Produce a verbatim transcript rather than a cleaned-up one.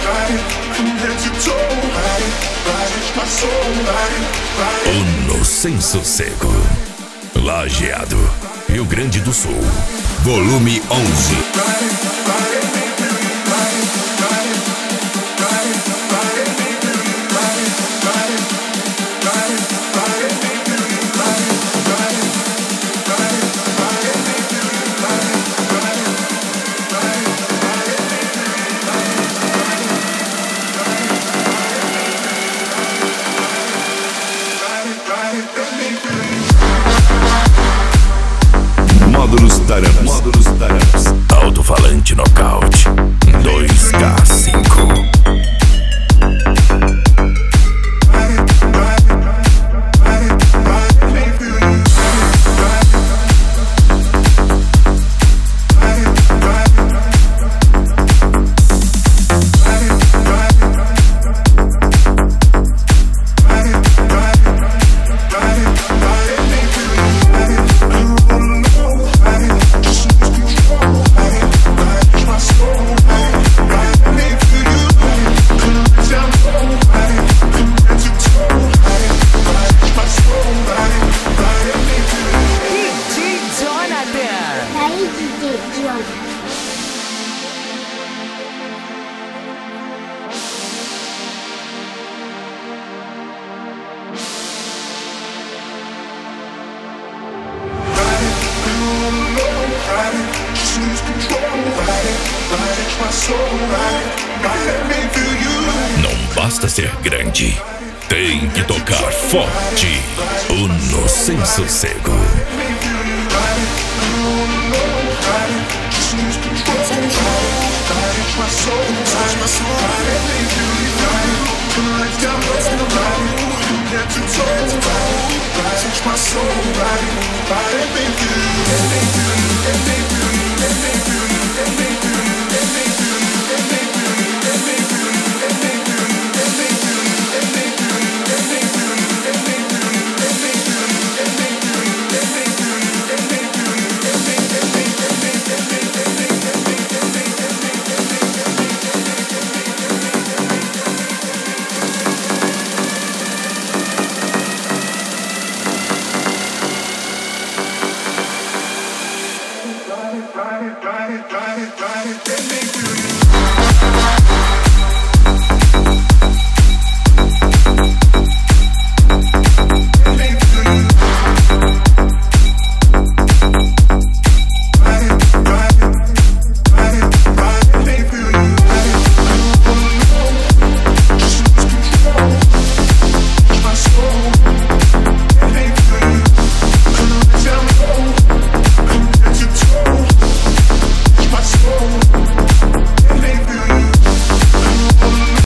Uno Sem Sossego, Lajeado, Rio Grande do Sul. Volume onze. Módulos Taramps. Módulos Taramps. Alto-falante nocaute dois K cinco. Não basta ser grande, tem que tocar forte. Uno Sem Sossego. Touch my soul, body, body, baby, baby, baby, baby.